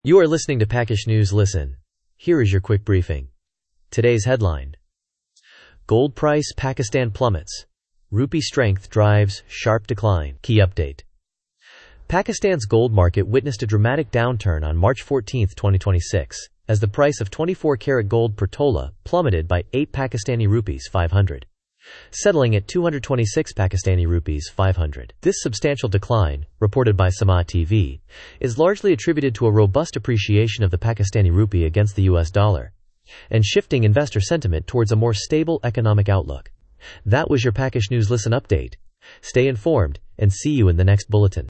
You are listening to Pakish News Listen. Here is your quick briefing. Today's headline. Gold price Pakistan plummets. Rupee strength drives sharp decline. Key update. Pakistan's gold market witnessed a dramatic downturn on March 14, 2026, as the price of 24-karat gold per tola plummeted by 8 Pakistani rupees 500, settling at 226 Pakistani rupees 500. This substantial decline, reported by Sama TV, is largely attributed to a robust appreciation of the Pakistani rupee against the US dollar, and shifting investor sentiment towards a more stable economic outlook. That was your Pakish News Listen update. Stay informed, and see you in the next bulletin.